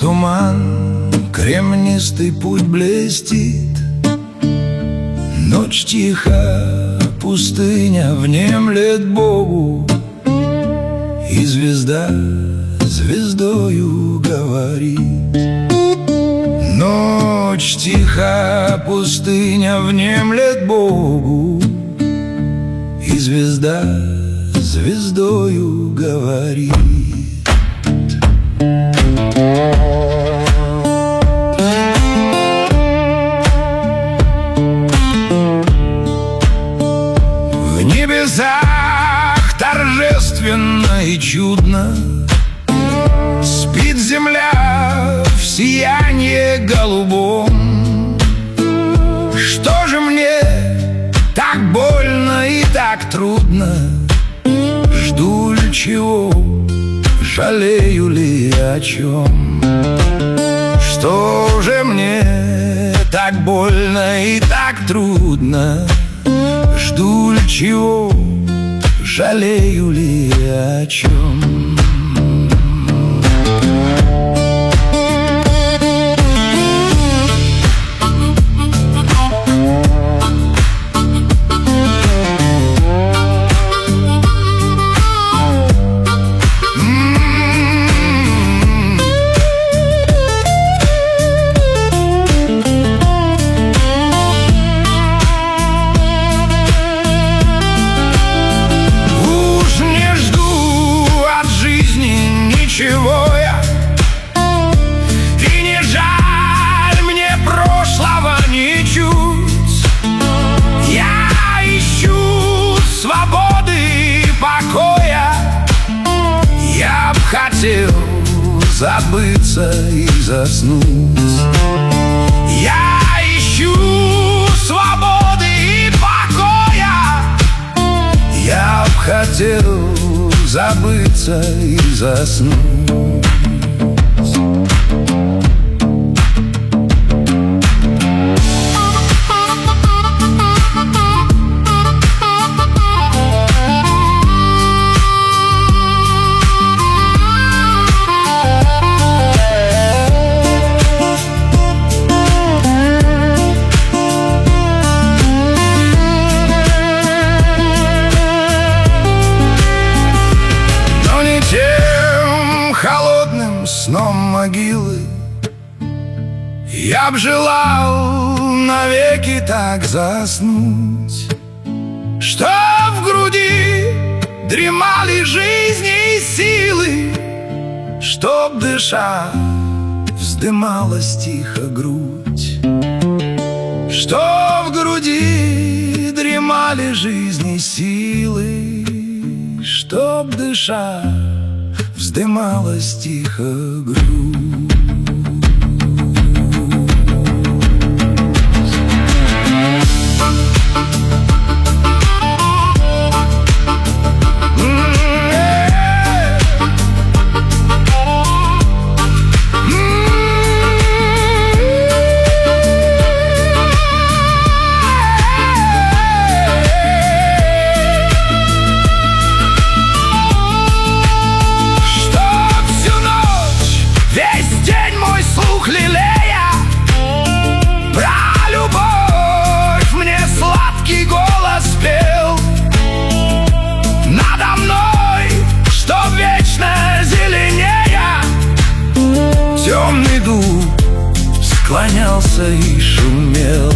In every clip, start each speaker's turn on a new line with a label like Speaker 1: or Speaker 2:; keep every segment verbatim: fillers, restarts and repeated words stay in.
Speaker 1: туман, кремнистый путь блестит. Ночь тиха, пустыня внемлет Богу, и звезда звездою говорит. Ночь тиха, пустыня внемлет Богу, и звезда звездою говорит. В небесах торжественно и чудно спит земля в сиянии голубом. Что же мне так больно и так трудно? Жду ли чего, жалею ли о чем? Что же мне так больно и так трудно? Жду ли чего, жалею ли о чем? Ничего я, и не жаль мне прошлого ничуть. Я ищу свободы и покоя. Я б хотел забыться и заснуть. Я ищу свободы и покоя. Я б хотел забыться и заснуть. Сном могилы я б желал навеки так заснуть, что в груди дремали жизни и силы, чтоб дыша вздымалась тихо грудь, что в груди дремали жизни и силы, чтоб дыша вздымалась тихо грудь. Лелея про любовь, мне сладкий голос пел надо мной, что вечно зеленея. Темный дуб склонялся и шумел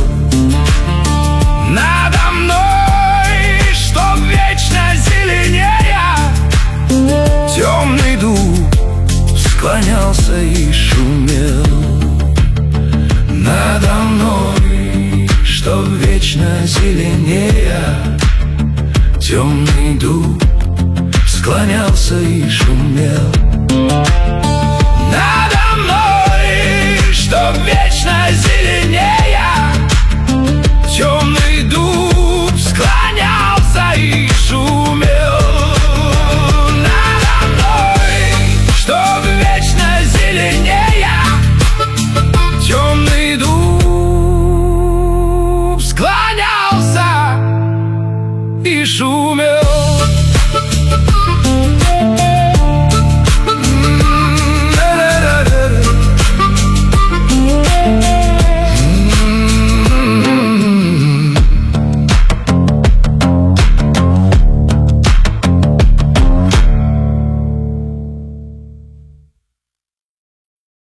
Speaker 1: надо мной, что вечно зеленея. Темный дуб склонялся и шумел надо мной, что вечно зеленея. Темный дуб склонялся и шумел надо мной, что вечно зеленея. Темный дуб склонялся и шумел надо мной, что вечно зеленея. Темный дуб склонялся и шумел.